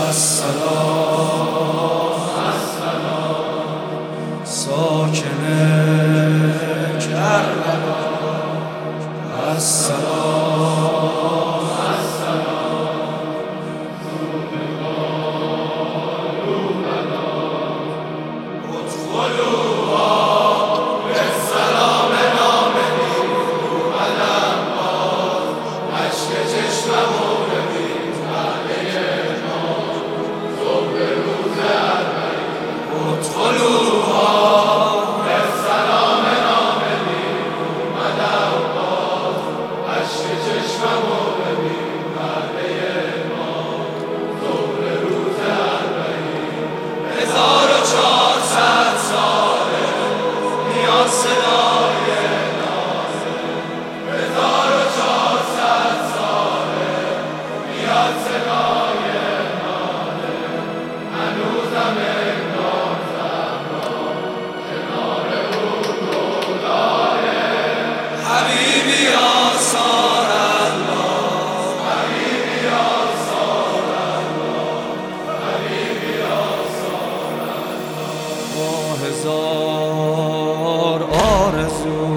السلام ساکن کربلا السلام هزار آرزو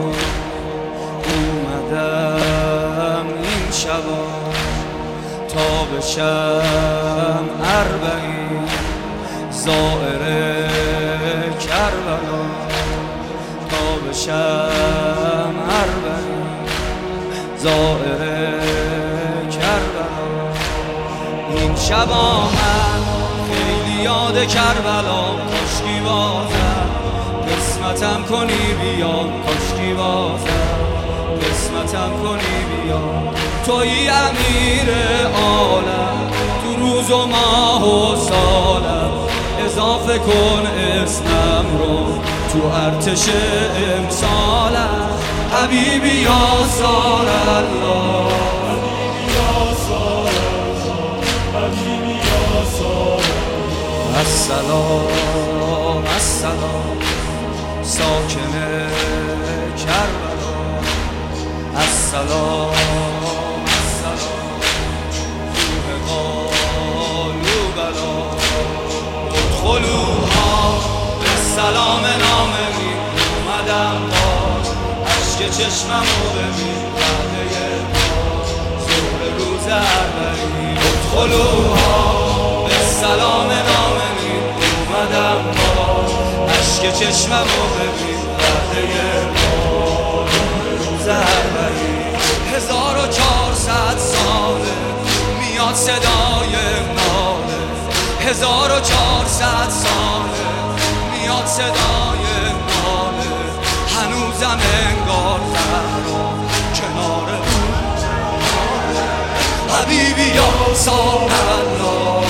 اومدم این شبا تا بشم اربعین زائر کربلا تا بشم اربعین زائر کربلا این شبا من خیلی یاد کربلا کاشکی بازم قسمتم کنی بیا کاشکی بازم قسمتم کنی بیا تویی امیر عالم تو روز و ماه و سالم اضافه کن اسمم رو تو ارتش امسالم حبیبی یا سار الله السلام السلام ساکن کربلا السلام السلام روح قالوبلا ادخلوها به سلام ناممی اومدم باز عشق چشممو ببین بعده ظهر روز اربعین ادخلوها به سلام ناممی اومدم باز عشق چشممو ببین بعده روز اربعین 1400 ساله میاد صدای ناله 1400 ساله میاد صدای ناله هنوزم انگار زهرا کنار اون حبیبی یا سار الله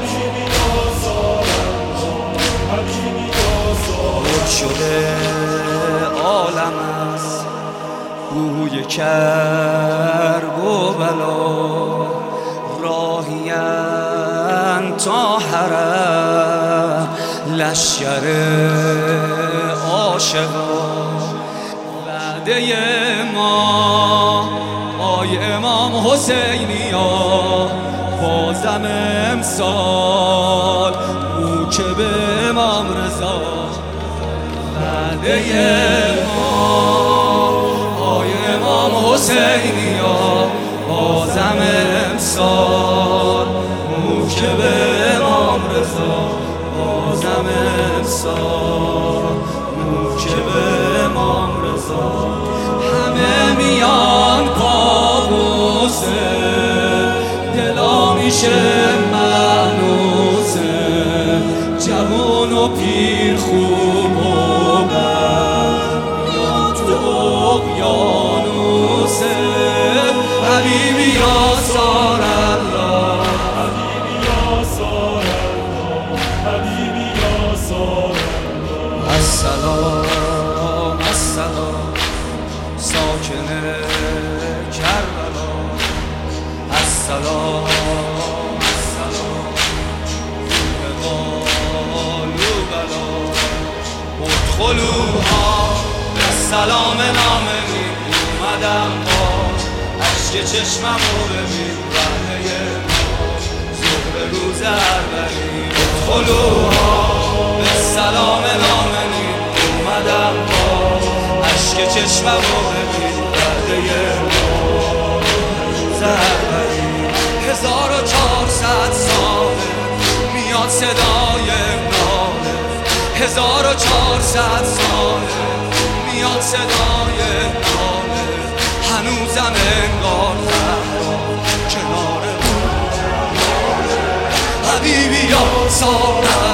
پر شده عالم است بوی کرب و بلا راهیان تا حرم لشکر عاشقان وعده ما آی امام حسینی ها بازم امسال او که به امام رضا وعده ما آی امام حسینی ها بازم امسال او که به امام رضا بازم امسال او که به امام رضا همه میان قابوسه دلا میشه مهنوسه جوان و پیر خوب و بد میان تو اقیانوسه حبیبی یا سار الله حبیبی یا سار الله حبیبی یا سار الله السلام السلام ساکن کربلا السلام السلام قالوبلا ادخلوها به سلام ناممی اومدم باز عشق چشممو ببین بعده ظهر روز اربعین خلوها به سلام نامنی اومدم با عشق چشمم رو ببین برده روز اربعین 1400 ساله میاد صدای ناله 1400 ساله میاد صدای ناله هنوزم انگار زهرا کنار بود حبیبی یا سارا